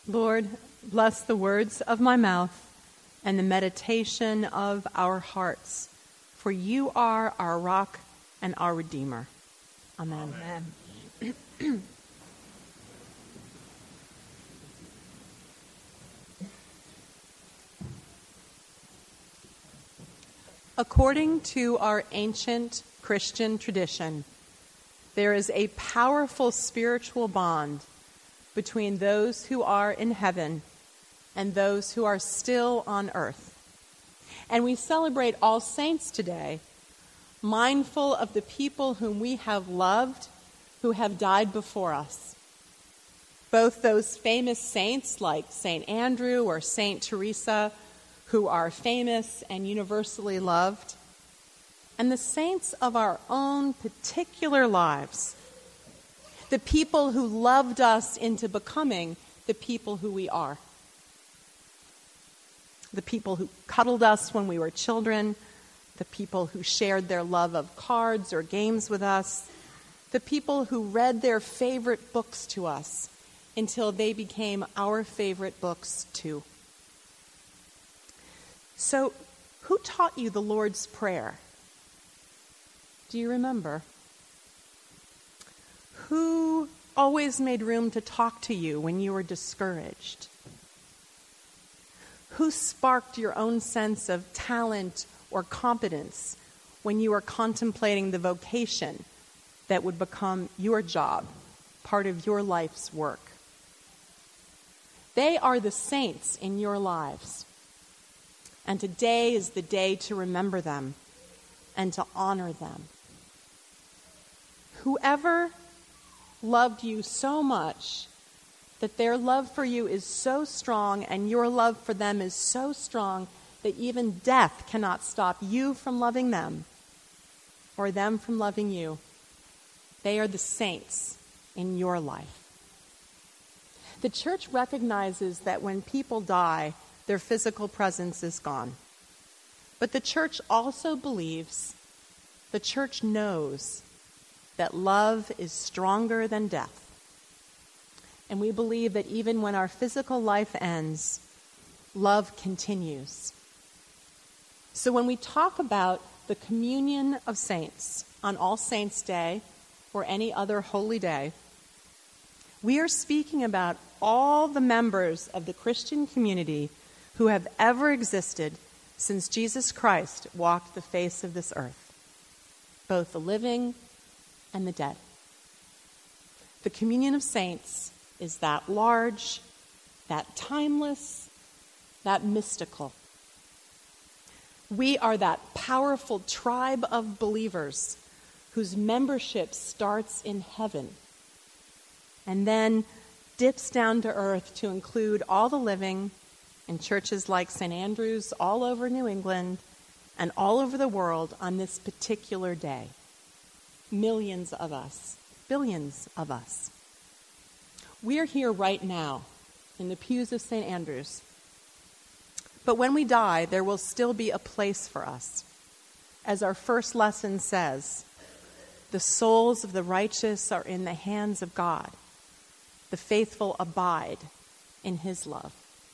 Lord, bless the words of my mouth and the meditation of our hearts, for you are our rock and our Redeemer. Amen. Amen. According to our ancient Christian tradition, there is a powerful spiritual bond between those who are in heaven and those who are still on earth. And we celebrate All Saints today, mindful of the people whom we have loved, who have died before us. Both those famous saints like St. Andrew or St. Teresa, who are famous and universally loved, and the saints of our own particular lives, the people who loved us into becoming the people who we are. The people who cuddled us when we were children, the people who shared their love of cards or games with us, the people who read their favorite books to us until they became our favorite books too. So, who taught you the Lord's Prayer? Do you remember? Who always made room to talk to you when you were discouraged? Who sparked your own sense of talent or competence when you were contemplating the vocation that would become your job, part of your life's work? They are the saints in your lives. And today is the day to remember them and to honor them. Whoever loved you so much that their love for you is so strong and your love for them is so strong that even death cannot stop you from loving them or them from loving you. They are the saints in your life. The church recognizes that when people die, their physical presence is gone. But the church also believes, the church knows, that love is stronger than death. And we believe that even when our physical life ends, love continues. So when we talk about the communion of saints on All Saints' Day or any other holy day, we are speaking about all the members of the Christian community who have ever existed since Jesus Christ walked the face of this earth, both the living and the dead. The communion of saints is that large, that timeless, that mystical. We are that powerful tribe of believers whose membership starts in heaven and then dips down to earth to include all the living in churches like St. Andrew's all over New England and all over the world on this particular day. Millions of us, billions of us. We're here right now in the pews of St. Andrew's. But when we die, there will still be a place for us. As our first lesson says, the souls of the righteous are in the hands of God. The faithful abide in his love.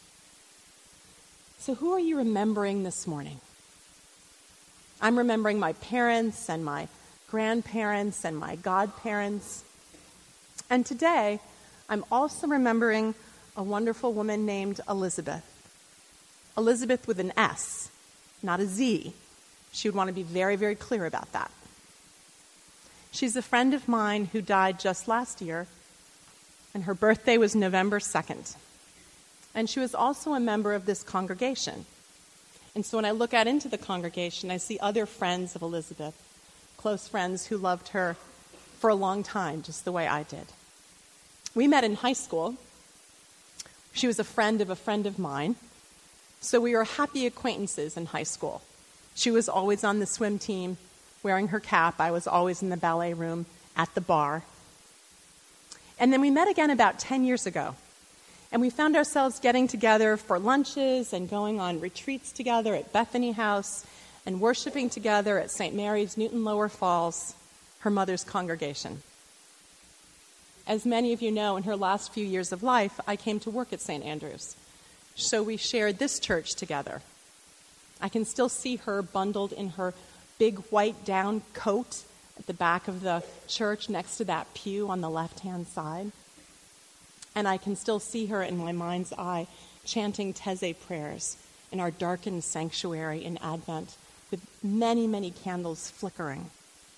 So who are you remembering this morning? I'm remembering my parents and my grandparents and my godparents. And today, I'm also remembering a wonderful woman named Elizabeth. Elizabeth with an S, not a Z. She would want to be very, very clear about that. She's a friend of mine who died just last year, and her birthday was November 2nd. And she was also a member of this congregation. And so when I look out into the congregation, I see other friends of Elizabeth, close friends who loved her for a long time, just the way I did. We met in high school. She was a friend of mine. So we were happy acquaintances in high school. She was always on the swim team, wearing her cap. I was always in the ballet room, at the bar. And then we met again about 10 years ago. And we found ourselves getting together for lunches and going on retreats together at Bethany House and worshiping together at St. Mary's, Newton Lower Falls, her mother's congregation. As many of you know, in her last few years of life, I came to work at St. Andrew's. So we shared this church together. I can still see her bundled in her big white down coat at the back of the church next to that pew on the left-hand side. And I can still see her in my mind's eye chanting Taizé prayers in our darkened sanctuary in Advent with many, many candles flickering.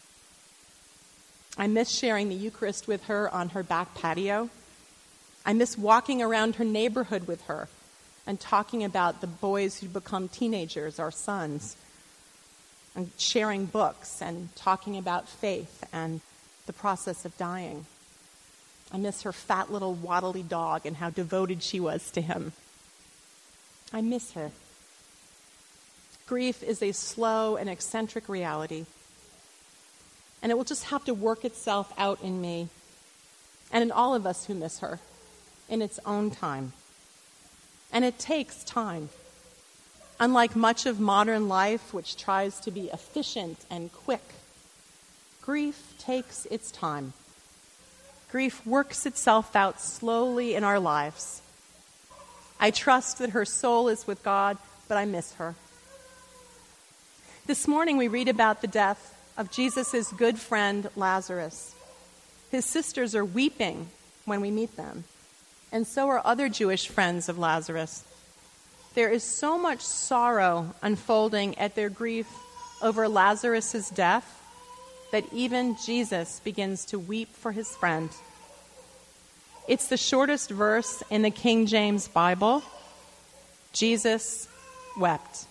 I miss sharing the Eucharist with her on her back patio. I miss walking around her neighborhood with her and talking about the boys who become teenagers, our sons, and sharing books and talking about faith and the process of dying. I miss her fat little waddly dog and how devoted she was to him. I miss her. Grief is a slow and eccentric reality, and it will just have to work itself out in me and in all of us who miss her in its own time. And it takes time. Unlike much of modern life, which tries to be efficient and quick, grief takes its time. Grief works itself out slowly in our lives. I trust that her soul is with God, but I miss her. This morning we read about the death of Jesus' good friend Lazarus. His sisters are weeping when we meet them, and so are other Jewish friends of Lazarus. There is so much sorrow unfolding at their grief over Lazarus' death that even Jesus begins to weep for his friend. It's the shortest verse in the King James Bible. Jesus wept.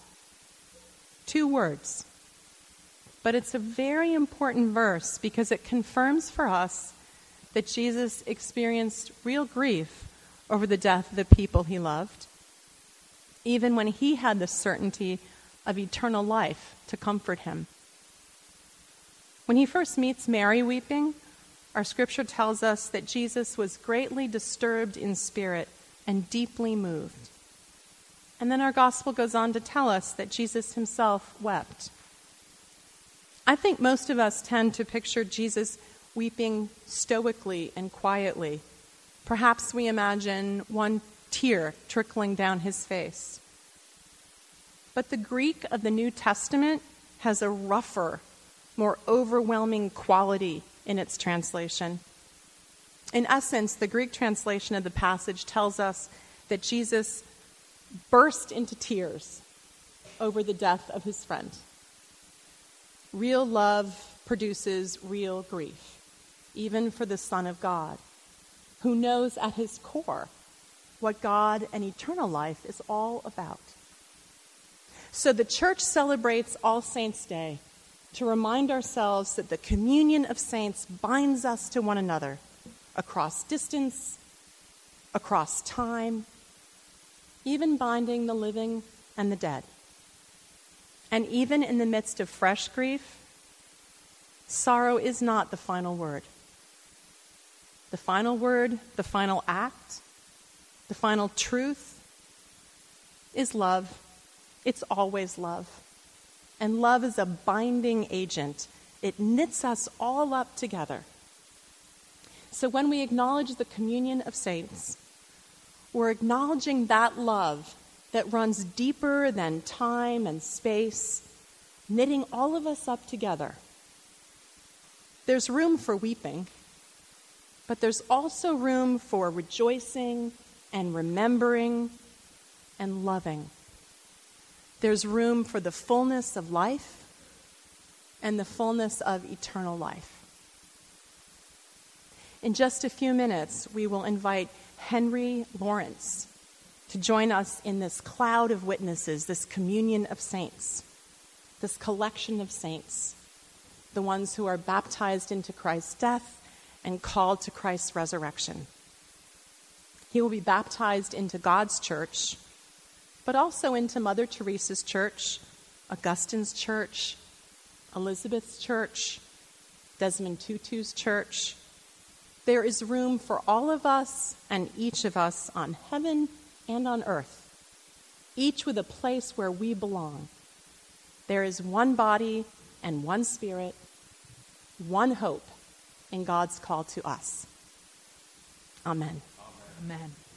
2 words. But it's a very important verse because it confirms for us that Jesus experienced real grief over the death of the people he loved, even when he had the certainty of eternal life to comfort him. When he first meets Mary weeping, our scripture tells us that Jesus was greatly disturbed in spirit and deeply moved. And then our gospel goes on to tell us that Jesus himself wept. I think most of us tend to picture Jesus weeping stoically and quietly. Perhaps we imagine one tear trickling down his face. But the Greek of the New Testament has a rougher, more overwhelming quality in its translation. In essence, the Greek translation of the passage tells us that Jesus burst into tears over the death of his friend. Real love produces real grief, even for the Son of God, who knows at his core what God and eternal life is all about. So the church celebrates All Saints' Day to remind ourselves that the communion of saints binds us to one another across distance, across time, even binding the living and the dead. And even in the midst of fresh grief, sorrow is not the final word. The final word, the final act, the final truth is love. It's always love. And love is a binding agent. It knits us all up together. So when we acknowledge the communion of saints, we're acknowledging that love that runs deeper than time and space, knitting all of us up together. There's room for weeping, but there's also room for rejoicing and remembering and loving. There's room for the fullness of life and the fullness of eternal life. In just a few minutes, we will invite Henry Lawrence to join us in this cloud of witnesses, this communion of saints, this collection of saints, the ones who are baptized into Christ's death and called to Christ's resurrection. He will be baptized into God's church, but also into Mother Teresa's church, Augustine's church, Elizabeth's church, Desmond Tutu's church. There is room for all of us and each of us on heaven and on earth, each with a place where we belong. There is one body and one spirit, one hope in God's call to us. Amen. Amen.